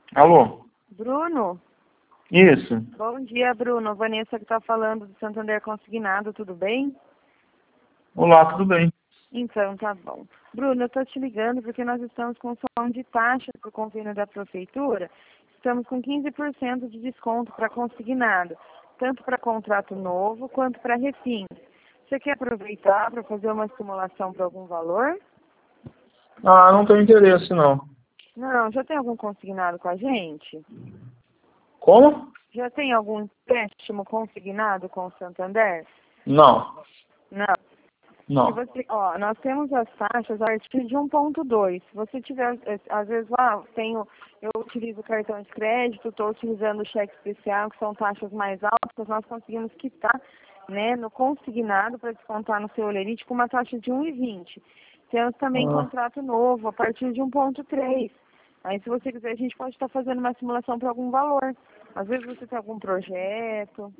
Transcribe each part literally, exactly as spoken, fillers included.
Alô? Bruno? Isso. Bom dia, Bruno. Vanessa que está falando do Santander Consignado, tudo bem? Olá, tudo bem? Então, tá bom. Bruno, eu estou te ligando porque nós estamos com som de taxa para o convênio da Prefeitura. Estamos com quinze por cento de desconto para consignado, tanto para contrato novo quanto para refins. Você quer aproveitar para fazer uma simulação para algum valor? Ah, não tenho interesse, não. Não, já tem algum consignado com a gente? Como? Já tem algum empréstimo consignado com o Santander? Não. Não. Se Não. você, ó, nós temos as taxas a partir de um ponto dois. Se você tiver, eh, às vezes lá, tenho, eu utilizo cartão de crédito, estou utilizando o cheque especial, que são taxas mais altas, nós conseguimos quitar, né, no consignado para descontar no seu olerite com uma taxa de um vírgula vinte. Temos também Ah, contrato novo a partir de um ponto três. Aí, se você quiser, a gente pode estar fazendo uma simulação para algum valor. Às vezes você tem algum projeto.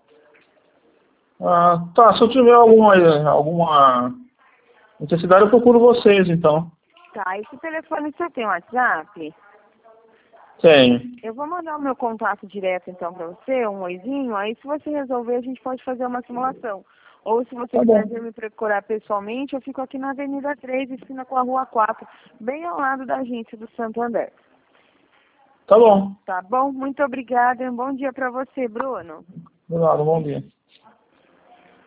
ah, tá, se eu tiver alguma, alguma necessidade, eu procuro vocês, então. Tá, esse telefone você tem WhatsApp? Tenho. Eu vou mandar o meu contato direto então para você, um oizinho, aí se você resolver a gente pode fazer uma simulação. Ou se você Tá quiser bom. vir me procurar pessoalmente, eu fico aqui na Avenida três, esquina com a Rua quatro, bem ao lado da agência do Santander. Tá bom. Tá bom? Muito obrigada e um bom dia para você, Bruno. De nada, bom dia.